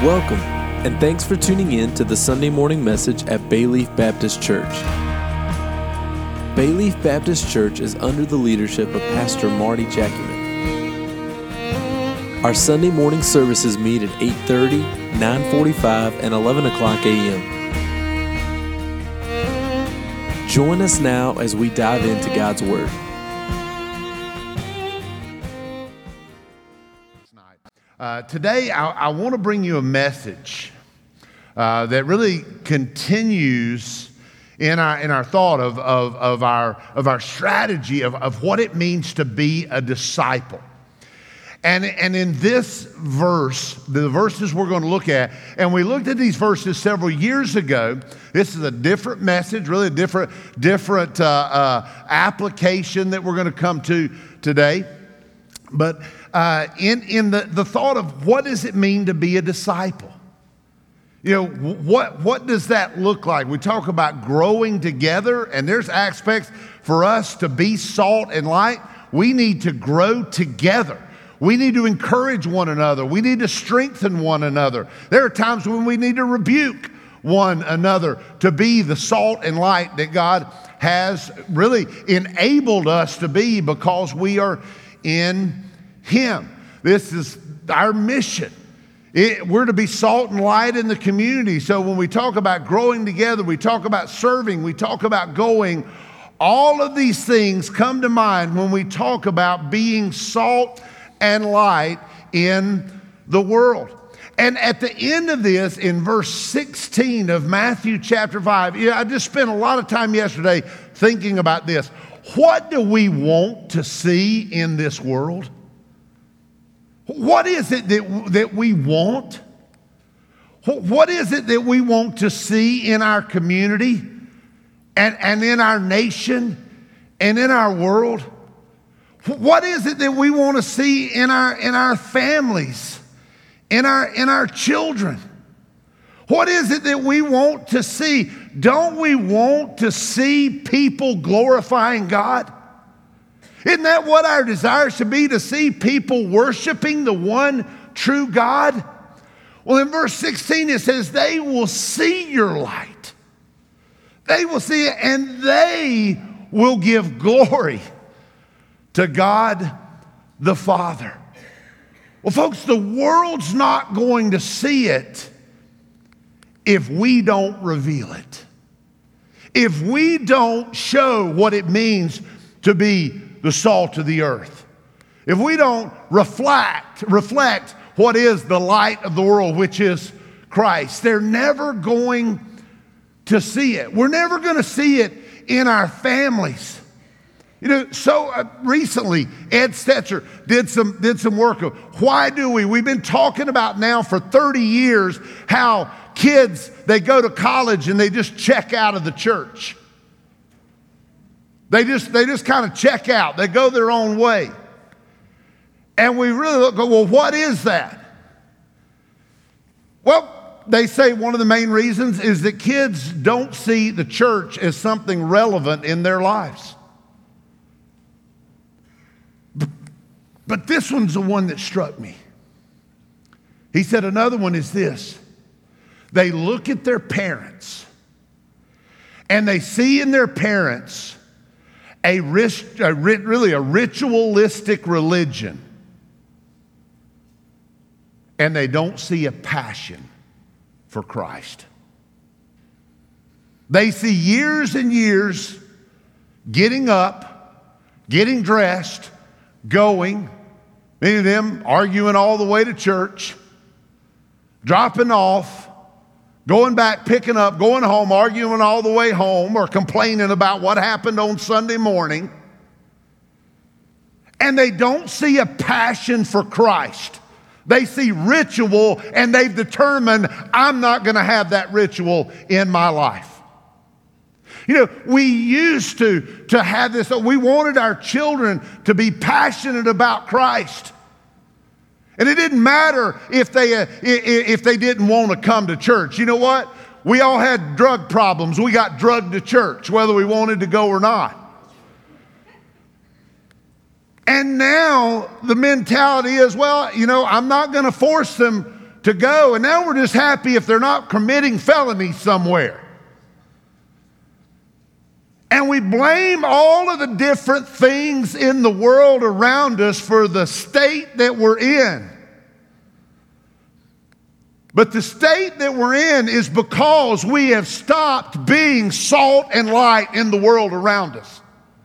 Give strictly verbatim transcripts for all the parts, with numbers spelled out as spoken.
Welcome, and thanks for tuning in to the Sunday morning message at Bayleaf Baptist Church. Bayleaf Baptist Church is under the leadership of Pastor Marty Jackyman. Our Sunday morning services meet at eight thirty, nine forty-five, and eleven o'clock a.m. Join us now as we dive into God's Word. Uh, today, I, I want to bring you a message uh, that really continues in our in our thought of of, of our of our strategy of, of what it means to be a disciple. And and in this verse, the verses we're going to look at, and we looked at these verses several years ago. This is a different message, really a different different uh, uh, application that we're going to come to today. But uh, in, in the, the thought of what does it mean to be a disciple? You know, what, what does that look like? We talk about growing together, and there's aspects for us to be salt and light. We need to grow together. We need to encourage one another. We need to strengthen one another. There are times when we need to rebuke one another to be the salt and light that God has really enabled us to be because we are in Him. This is our mission. It, we're to be salt and light in the community. So when we talk about growing together, we talk about serving, we talk about going, all of these things come to mind when we talk about being salt and light in the world. And at the end of this, in verse sixteen of Matthew chapter five, yeah, I just spent a lot of time yesterday thinking about this. What do we want to see in this world? What is it that, that we want? What is it that we want to see in our community and, and in our nation and in our world? What is it that we want to see in our, in our families, in our, in our children? What is it that we want to see? Don't we want to see people glorifying God? Isn't that what our desire should be, to see people worshiping the one true God? Well, in verse sixteen, it says, they will see your light. They will see it, and they will give glory to God the Father. Well, folks, the world's not going to see it if we don't reveal it. If we don't show what it means to be the salt of the earth. If we don't reflect, reflect what is the light of the world, which is Christ, they're never going to see it. We're never going to see it in our families. You know, so uh, recently, Ed Stetzer did some, did some work of why do we? We've been talking about now for thirty years how kids, they go to college and they just check out of the church. They just, they just kind of check out. They go their own way. And we really look, go, well, what is that? Well, they say one of the main reasons is that kids don't see the church as something relevant in their lives. But this one's the one that struck me. He said another one is this. They look at their parents and they see in their parents a, rit- a rit- really a ritualistic religion, and they don't see a passion for Christ. They see years and years getting up, getting dressed, going, many of them arguing all the way to church, dropping off, going back, picking up, going home, arguing all the way home, or complaining about what happened on Sunday morning. And they don't see a passion for Christ. They see ritual, and they've determined, I'm not going to have that ritual in my life. You know, we used to, to have this, we wanted our children to be passionate about Christ. And it didn't matter if they, uh, if they didn't want to come to church. You know what? We all had drug problems. We got drugged to church, whether we wanted to go or not. And now the mentality is, well, you know, I'm not going to force them to go, and now we're just happy if they're not committing felonies somewhere. And we blame all of the different things in the world around us for the state that we're in. But the state that we're in is because we have stopped being salt and light in the world around us.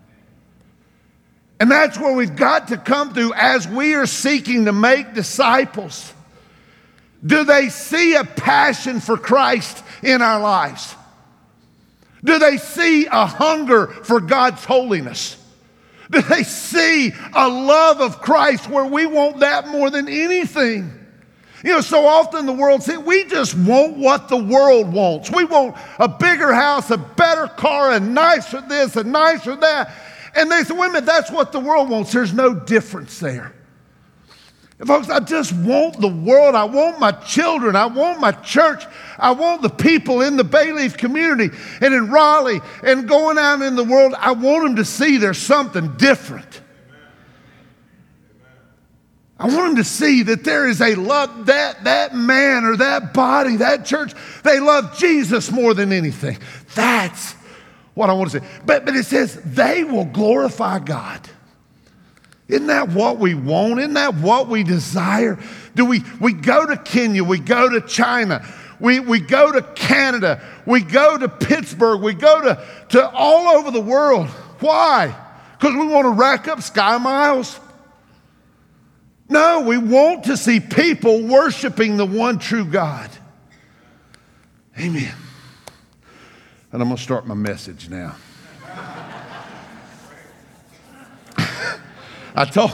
And that's where we've got to come to as we are seeking to make disciples. Do they see a passion for Christ in our lives? Do they see a hunger for God's holiness? Do they see a love of Christ where we want that more than anything? You know, so often the world says, we just want what the world wants. We want a bigger house, a better car, a nicer this, a nicer that. And they say, wait a minute, that's what the world wants. There's no difference there. And folks, I just want the world. I want my children. I want my church. I want the people in the Bayleaf community and in Raleigh and going out in the world. I want them to see there's something different. I want them to see that there is a love, that, that man or that body, that church, they love Jesus more than anything. That's what I want to say. But, but it says they will glorify God. Isn't that what we want? Isn't that what we desire? Do we, we go to Kenya, we go to China, we, we go to Canada, we go to Pittsburgh, we go to, to all over the world. Why? Because we want to rack up sky miles? No, we want to see people worshiping the one true God. Amen. And I'm going to start my message now. I told,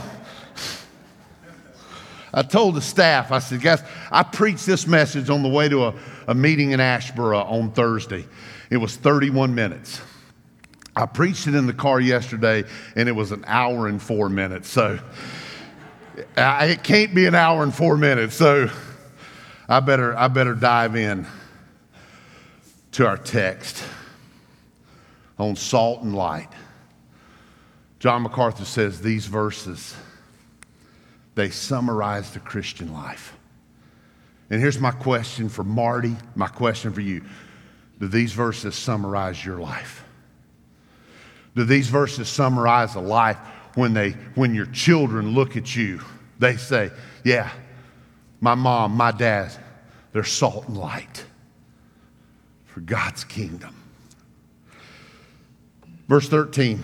I told the staff, I said, guys, I preached this message on the way to a, a meeting in Ashboro on Thursday. It was thirty-one minutes. I preached it in the car yesterday, and it was an hour and four minutes. So I, it can't be an hour and four minutes. So I better, I better dive in to our text on salt and light. John MacArthur says these verses, they summarize the Christian life. And here's my question for Marty, my question for you. Do these verses summarize your life? Do these verses summarize a life when they, when your children look at you, they say, yeah, my mom, my dad, they're salt and light for God's kingdom. Verse thirteen.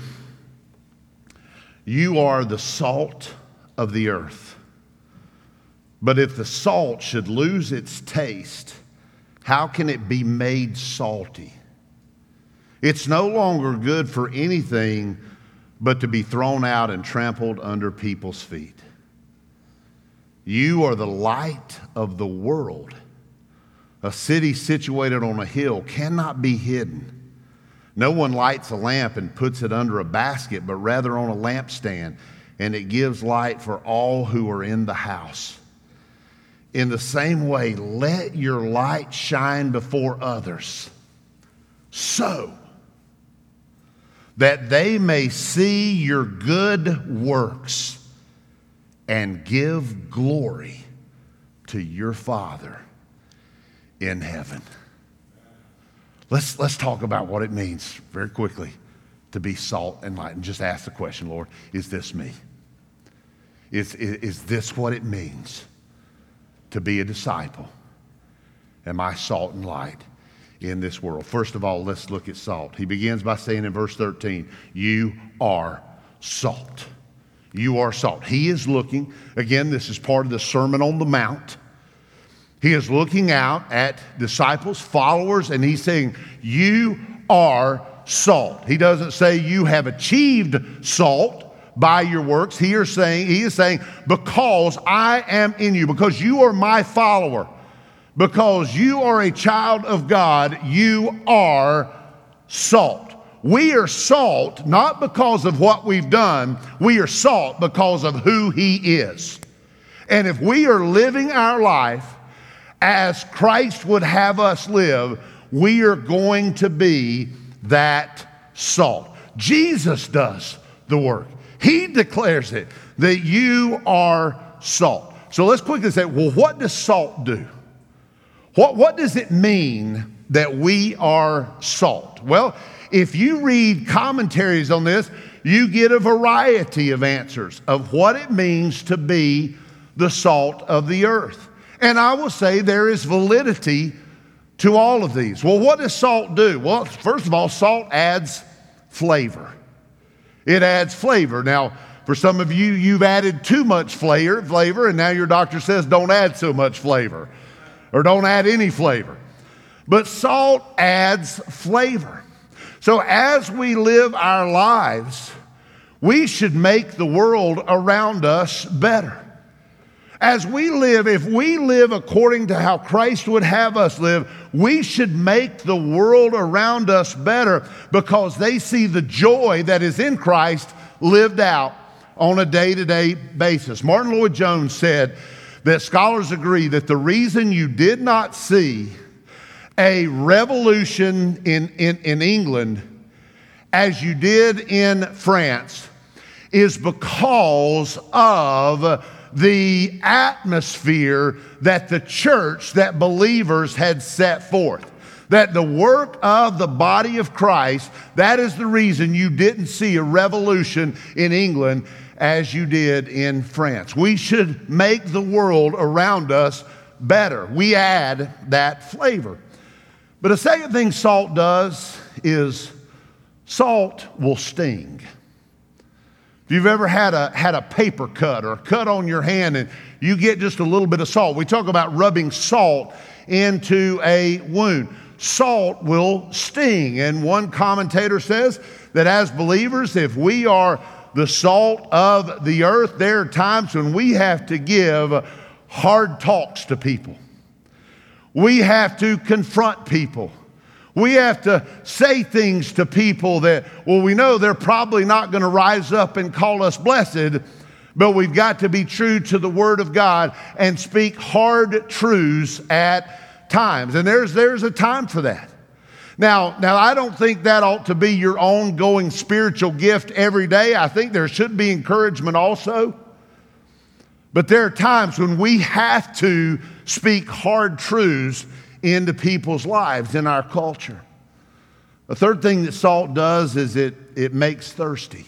You are the salt of the earth. But if the salt should lose its taste, how can it be made salty? It's no longer good for anything but to be thrown out and trampled under people's feet. You are the light of the world. A city situated on a hill cannot be hidden. No one lights a lamp and puts it under a basket, but rather on a lampstand, and it gives light for all who are in the house. In the same way, let your light shine before others, so that they may see your good works and give glory to your Father in heaven. Let's, let's talk about what it means very quickly to be salt and light. And just ask the question, Lord, is this me? Is, is, is this what it means to be a disciple? Am I salt and light in this world? First of all, let's look at salt. He begins by saying in verse thirteen, you are salt. You are salt. He is looking, again, this is part of the Sermon on the Mount. He is looking out at disciples, followers, and he's saying, you are salt. He doesn't say you have achieved salt by your works. He is saying, he is saying, because I am in you, because you are my follower, because you are a child of God, you are salt. We are salt not because of what we've done. We are salt because of who he is. And if we are living our life as Christ would have us live, we are going to be that salt. Jesus does the work. He declares it, that you are salt. So let's quickly say, well, what does salt do? What, what does it mean that we are salt? Well, if you read commentaries on this, you get a variety of answers of what it means to be the salt of the earth. And I will say there is validity to all of these. Well, what does salt do? Well, first of all, salt adds flavor. It adds flavor. Now, for some of you, you've added too much flavor, flavor, and now your doctor says don't add so much flavor or don't add any flavor. But salt adds flavor. So as we live our lives, we should make the world around us better. As we live, if we live according to how Christ would have us live, we should make the world around us better because they see the joy that is in Christ lived out on a day-to-day basis. Martin Lloyd-Jones said that scholars agree that the reason you did not see a revolution in, in, in England as you did in France is because of the atmosphere that the church, that believers had set forth. That the work of the body of Christ, that is the reason you didn't see a revolution in England as you did in France. We should make the world around us better. We add that flavor. But a second thing salt does is salt will sting. If you've ever had a, had a paper cut or a cut on your hand and you get just a little bit of salt, we talk about rubbing salt into a wound. Salt will sting. And one commentator says that as believers, if we are the salt of the earth, there are times when we have to give hard talks to people. We have to confront people. We have to say things to people that, well, we know they're probably not going to rise up and call us blessed, but we've got to be true to the Word of God and speak hard truths at times. And there's, there's a time for that. Now, now, I don't think that ought to be your ongoing spiritual gift every day. I think there should be encouragement also. But there are times when we have to speak hard truths into people's lives in our culture. The third thing that salt does is it, it makes thirsty.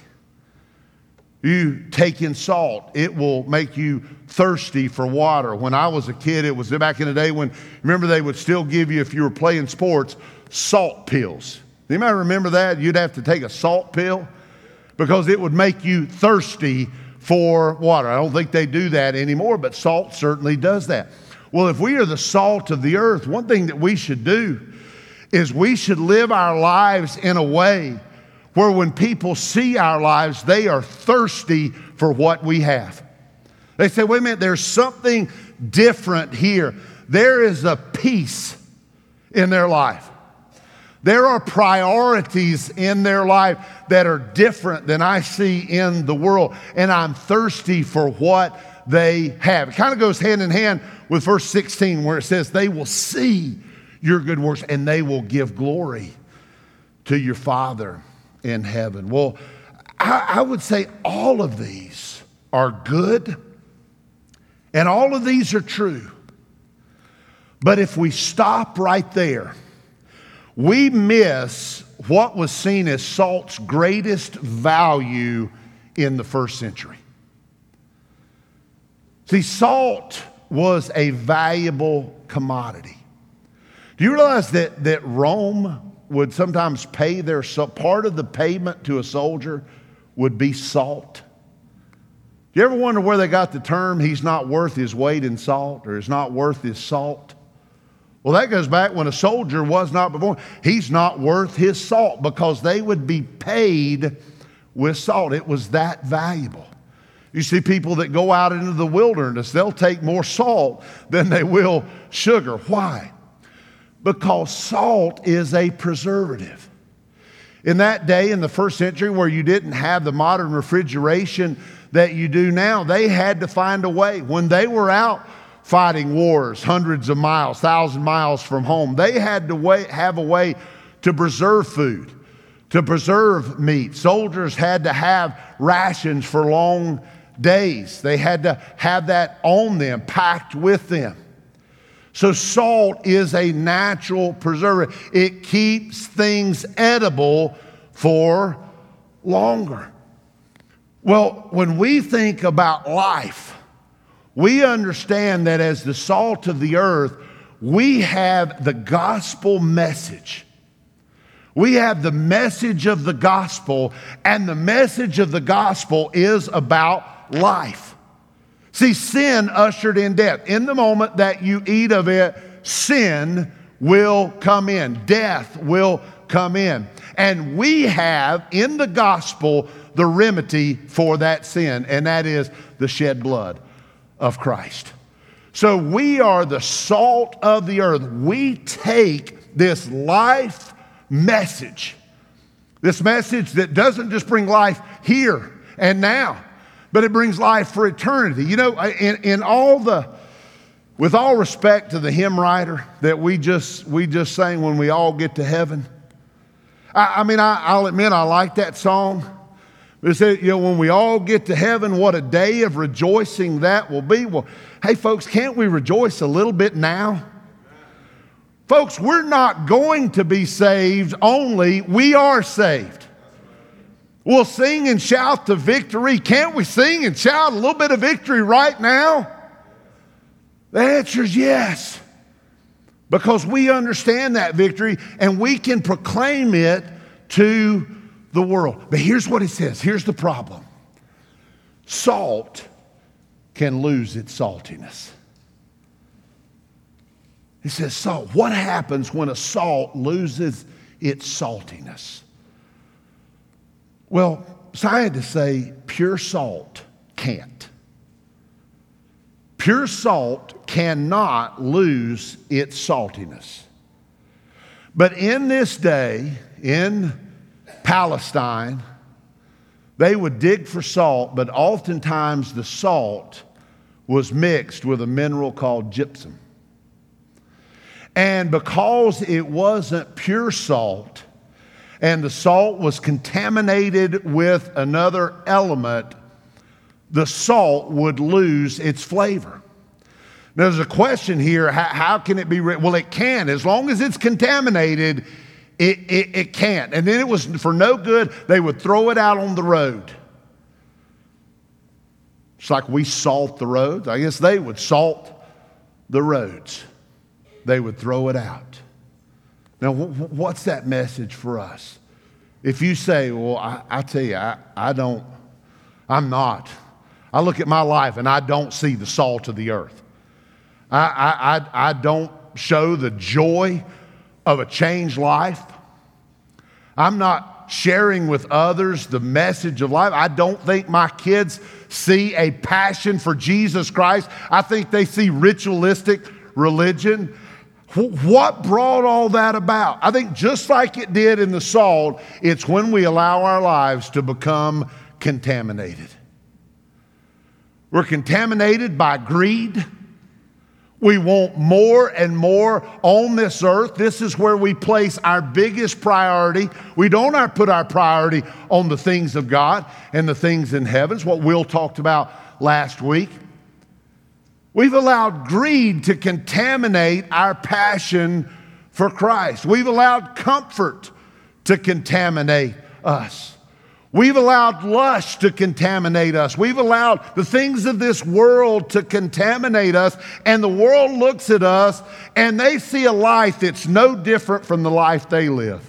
You take in salt, it will make you thirsty for water. When I was a kid, it was back in the day when, remember, they would still give you, if you were playing sports, salt pills. Anybody remember that? You'd have to take a salt pill because it would make you thirsty for water. I don't think they do that anymore, but salt certainly does that. Well, if we are the salt of the earth, one thing that we should do is we should live our lives in a way where when people see our lives, they are thirsty for what we have. They say, wait a minute, there's something different here. There is a peace in their life. There are priorities in their life that are different than I see in the world, and I'm thirsty for what they have. It kind of goes hand in hand with verse sixteen where it says, they will see your good works and they will give glory to your Father in heaven. Well, I, I would say all of these are good and all of these are true. But if we stop right there, we miss what was seen as salt's greatest value in the first century. See, salt was a valuable commodity. Do you realize that, that Rome would sometimes pay their, part of the payment to a soldier would be salt? Do you ever wonder where they got the term, he's not worth his weight in salt, or he's not worth his salt? Well, that goes back when a soldier was not before. He's not worth his salt because they would be paid with salt. It was that valuable. You see people that go out into the wilderness, they'll take more salt than they will sugar. Why? Because salt is a preservative. In that day, in the first century, where you didn't have the modern refrigeration that you do now, they had to find a way. When they were out fighting wars hundreds of miles, thousand miles from home, they had to wait, have a way to preserve food, to preserve meat. Soldiers had to have rations for long days. They had to have that on them, packed with them. So salt is a natural preservative. It keeps things edible for longer. Well, when we think about life, we understand that as the salt of the earth, we have the gospel message. We have the message of the gospel, and the message of the gospel is about life. See, sin ushered in death. In the moment that you eat of it, sin will come in. Death will come in. And we have in the gospel the remedy for that sin, and that is the shed blood of Christ. So we are the salt of the earth. We take this life message, this message that doesn't just bring life here and now, but it brings life for eternity. You know, in, in all the, with all respect to the hymn writer that we just we just sang, when we all get to heaven. I, I mean, I, I'll admit I like that song. It said, you know, when we all get to heaven, what a day of rejoicing that will be. Well, hey, folks, can't we rejoice a little bit now? Folks, we're not going to be saved only, we are saved. We'll sing and shout the victory. Can't we sing and shout a little bit of victory right now? The answer is yes. Because we understand that victory and we can proclaim it to the world. But here's what it says. Here's the problem. Salt can lose its saltiness. He says salt. What happens when a salt loses its saltiness? Well, scientists say pure salt can't. Pure salt cannot lose its saltiness. But in this day, in Palestine, they would dig for salt, but oftentimes the salt was mixed with a mineral called gypsum. And because it wasn't pure salt, and the salt was contaminated with another element, the salt would lose its flavor. Now, there's a question here, how, how can it be? Re- well, it can. As long as it's contaminated, it, it, it can't. And then it was for no good, they would throw it out on the road. It's like we salt the roads. I guess they would salt the roads. They would throw it out. Now, what's that message for us? If you say, well, I, I tell you, I, I don't, I'm not. I look at my life and I don't see the salt of the earth. I, I, I, I don't show the joy of a changed life. I'm not sharing with others the message of life. I don't think my kids see a passion for Jesus Christ. I think they see ritualistic religion. What brought all that about? I think just like it did in the salt, it's when we allow our lives to become contaminated. We're contaminated by greed. We want more and more on this earth. This is where we place our biggest priority. We don't put our priority on the things of God and the things in heaven. It's what Will talked about last week. We've allowed greed to contaminate our passion for Christ. We've allowed comfort to contaminate us. We've allowed lust to contaminate us. We've allowed the things of this world to contaminate us. And the world looks at us and they see a life that's no different from the life they live.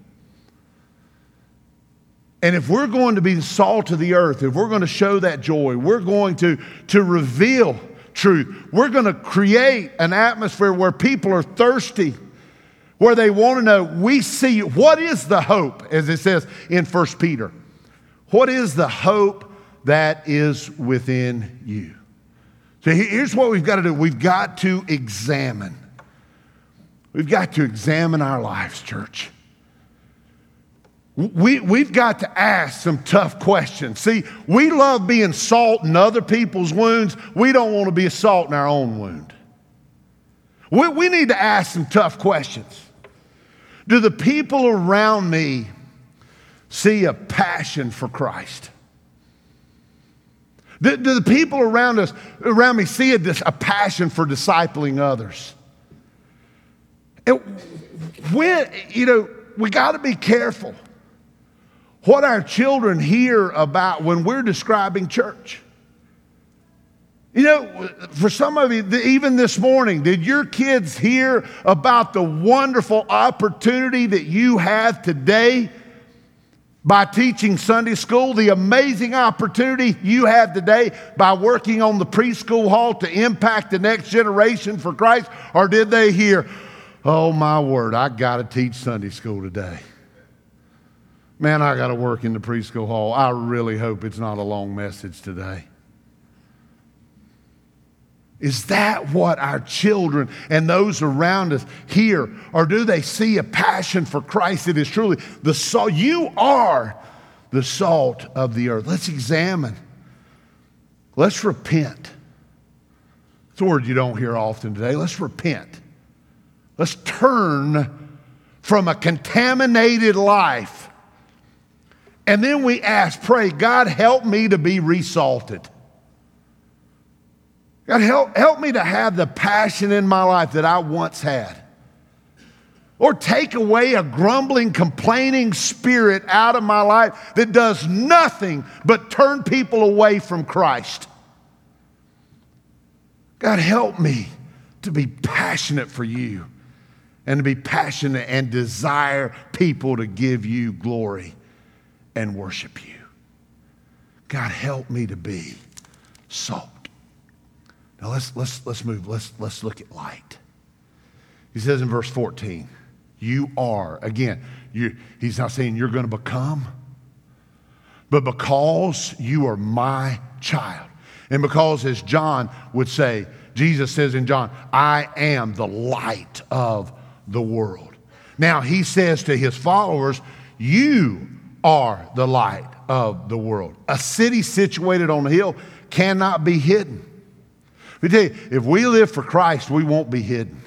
And if we're going to be the salt of the earth, if we're going to show that joy, we're going to, to reveal truth. We're going to create an atmosphere where people are thirsty, where they want to know, we see, what is the hope, as it says in First Peter? What is the hope that is within you? So here's what we've got to do. We've got to examine. We've got to examine our lives, church. We, we've got to ask some tough questions. See, we love being salt in other people's wounds. We don't want to be a salt in our own wound. We, we need to ask some tough questions. Do the people around me see a passion for Christ? Do, do the people around us, around me, see a, a passion for discipling others? And when, you know, we got to be careful what our children hear about when we're describing church. You know, for some of you, even this morning, did your kids hear about the wonderful opportunity that you have today by teaching Sunday school? The amazing opportunity you have today by working on the preschool hall to impact the next generation for Christ? Or did they hear, oh my word, I got to teach Sunday school today. Man, I got to work in the preschool hall. I really hope it's not a long message today. Is that what our children and those around us hear? Or do they see a passion for Christ that is truly the salt? You are the salt of the earth. Let's examine. Let's repent. It's a word you don't hear often today. Let's repent. Let's turn from a contaminated life. And then we ask, pray, God, help me to be resalted. God, help, help me to have the passion in my life that I once had. Or take away a grumbling, complaining spirit out of my life that does nothing but turn people away from Christ. God, help me to be passionate for you and to be passionate and desire people to give you glory and worship you. God, help me to be salt. Now let's let's let's move. Let's let's look at light. He says in verse fourteen, you are, again, you he's not saying you're going to become, but because you are my child. And because, as John would say, Jesus says in John, I am the light of the world. Now he says to his followers, you are the light of the world. A city situated on a hill cannot be hidden. Let me tell you, if we live for Christ, we won't be hidden.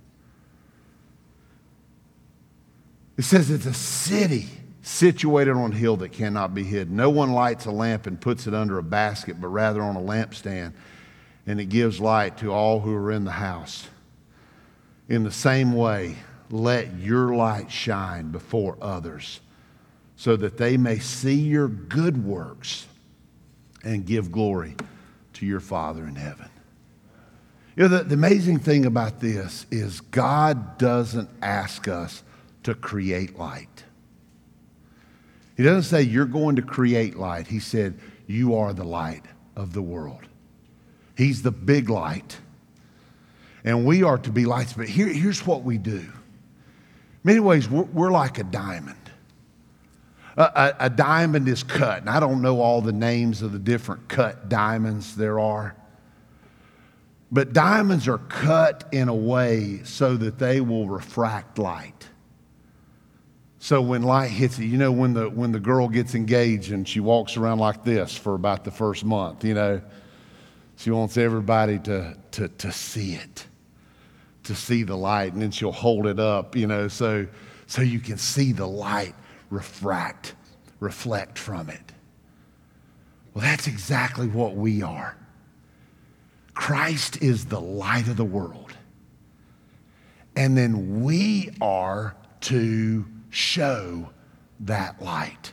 It says it's a city situated on a hill that cannot be hidden. No one lights a lamp and puts it under a basket, but rather on a lampstand, and it gives light to all who are in the house. In the same way, let your light shine before others, so that they may see your good works and give glory to your Father in heaven. You know, the, the amazing thing about this is God doesn't ask us to create light. He doesn't say you're going to create light. He said you are the light of the world. He's the big light. And we are to be lights. But here, here's what we do. In many ways, we're, we're like a diamond. A, a, a diamond is cut. And I don't know all the names of the different cut diamonds there are. But diamonds are cut in a way so that they will refract light. So when light hits it, you know, when the when the girl gets engaged and she walks around like this for about the first month, you know, she wants everybody to to to see it, to see the light, and then she'll hold it up, you know, so so you can see the light refract, reflect from it. Well, that's exactly what we are. Christ is the light of the world. And then we are to show that light.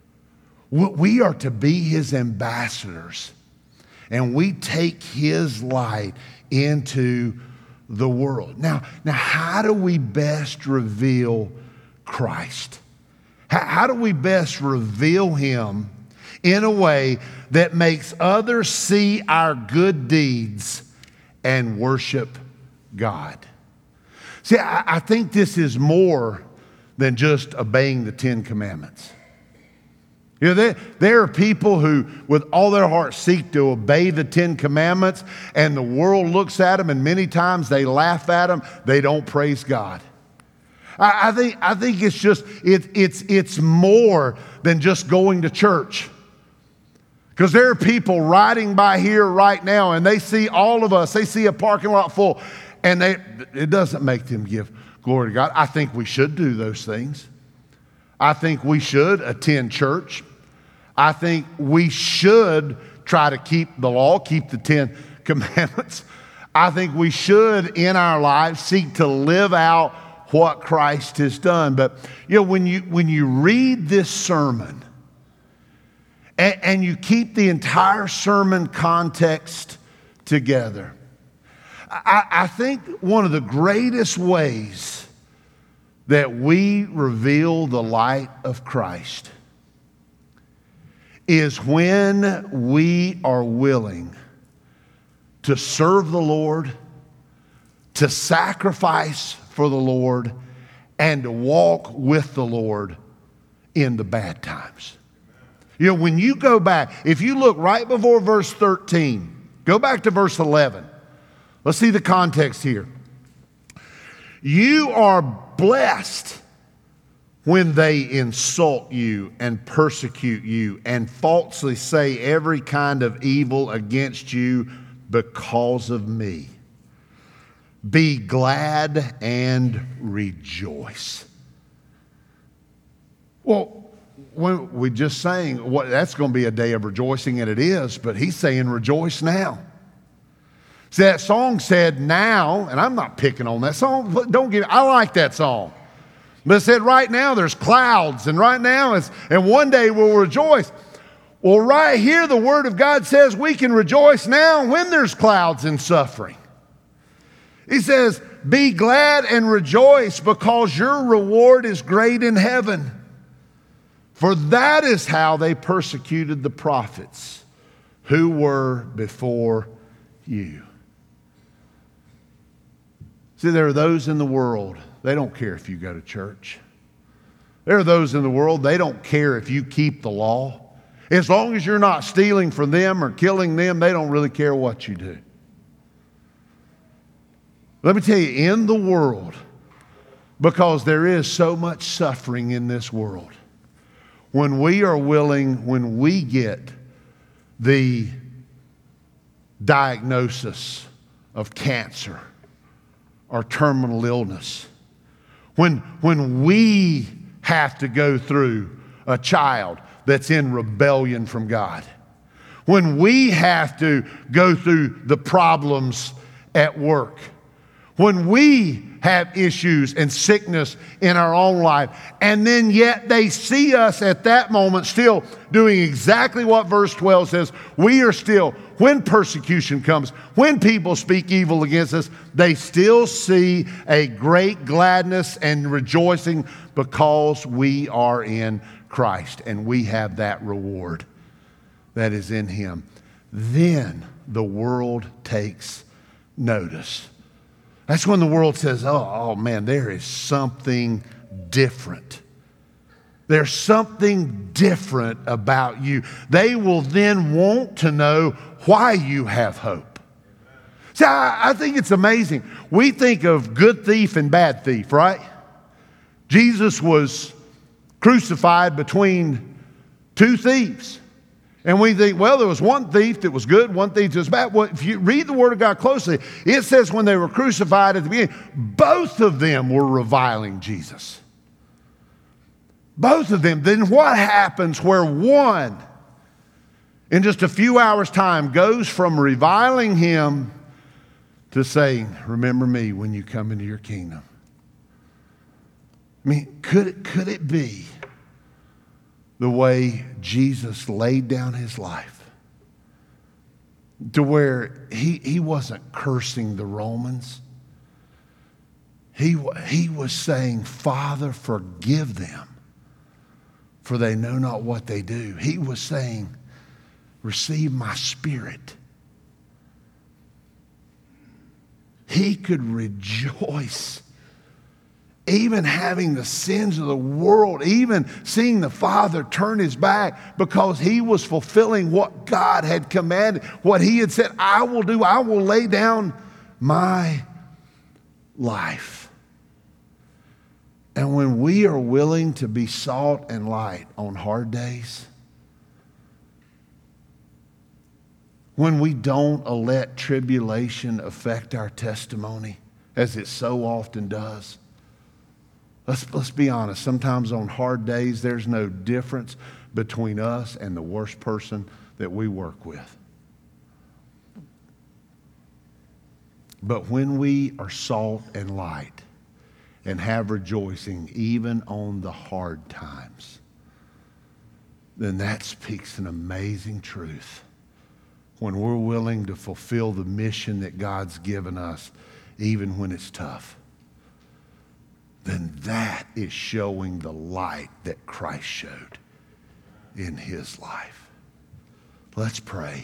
We are to be his ambassadors. And we take his light into the world. Now, now how do we best reveal Christ? How, how do we best reveal him in a way that makes others see our good deeds and worship God? See, I, I think this is more than just obeying the Ten Commandments. You know, there, there are people who, with all their heart, seek to obey the Ten Commandments, and the world looks at them, and many times they laugh at them. They don't praise God. I, I think I think it's just it, it's it's more than just going to church. Because there are people riding by here right now, and they see all of us. They see a parking lot full, and they it doesn't make them give glory to God. I think we should do those things. I think we should attend church. I think we should try to keep the law, keep the Ten Commandments. I think we should, in our lives, seek to live out what Christ has done. But, you know, when you, when you read this sermon and, and you keep the entire sermon context together, I, I think one of the greatest ways that we reveal the light of Christ is when we are willing to serve the Lord, to sacrifice for the Lord, and to walk with the Lord in the bad times. You know, when you go back, if you look right before verse thirteen, go back to verse eleven. Let's see the context here. You are blessed when they insult you and persecute you and falsely say every kind of evil against you because of me. Be glad and rejoice. Well, when we just sang, what, that's going to be a day of rejoicing, and it is, but he's saying rejoice now. See, that song said now, and I'm not picking on that song. Don't get, I like that song. But it said right now there's clouds, and right now it's, and one day we'll rejoice. Well, right here the Word of God says we can rejoice now when there's clouds and suffering. He says, be glad and rejoice because your reward is great in heaven. For that is how they persecuted the prophets who were before you. See, there are those in the world, they don't care if you go to church. There are those in the world, they don't care if you keep the law. As long as you're not stealing from them or killing them, they don't really care what you do. Let me tell you, in the world, because there is so much suffering in this world, when we are willing, when we get the diagnosis of cancer or terminal illness, when, when we have to go through a child that's in rebellion from God, when we have to go through the problems at work, when we have issues and sickness in our own life, and then yet they see us at that moment still doing exactly what verse twelve says. We are still, when persecution comes, when people speak evil against us, they still see a great gladness and rejoicing because we are in Christ and we have that reward that is in Him. Then the world takes notice. That's when the world says, oh, oh man, there is something different. There's something different about you. They will then want to know why you have hope. See, I, I think it's amazing. We think of good thief and bad thief, right? Jesus was crucified between two thieves. And we think, well, there was one thief that was good, one thief that was bad. Well, if you read the Word of God closely, it says when they were crucified at the beginning, both of them were reviling Jesus. Both of them. Then what happens where one, in just a few hours' time, goes from reviling Him to saying, remember me when you come into your kingdom? I mean, could it, could it be the way Jesus laid down His life to where he, he wasn't cursing the Romans? He, he was saying, Father, forgive them, for they know not what they do. He was saying, receive my Spirit. He could rejoice, even having the sins of the world, even seeing the Father turn His back, because He was fulfilling what God had commanded, what He had said, I will do, I will lay down my life. And when we are willing to be salt and light on hard days, when we don't let tribulation affect our testimony, as it so often does, Let's, let's be honest, sometimes on hard days, there's no difference between us and the worst person that we work with. But when we are salt and light and have rejoicing even on the hard times, then that speaks an amazing truth. When we're willing to fulfill the mission that God's given us, even when it's tough, then that is showing the light that Christ showed in his life. Let's pray.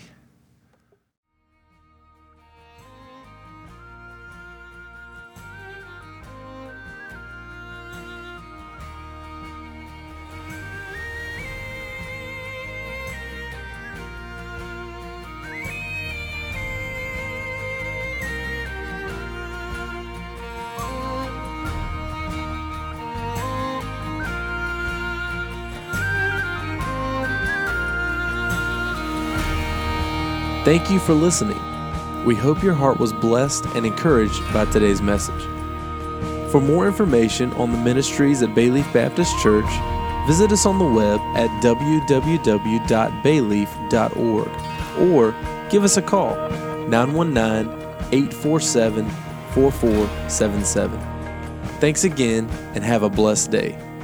Thank you for listening. We hope your heart was blessed and encouraged by today's message. For more information on the ministries at Bayleaf Baptist Church, visit us on the web at w w w dot bayleaf dot org or give us a call, nine one nine, eight four seven, four four seven seven. Thanks again and have a blessed day.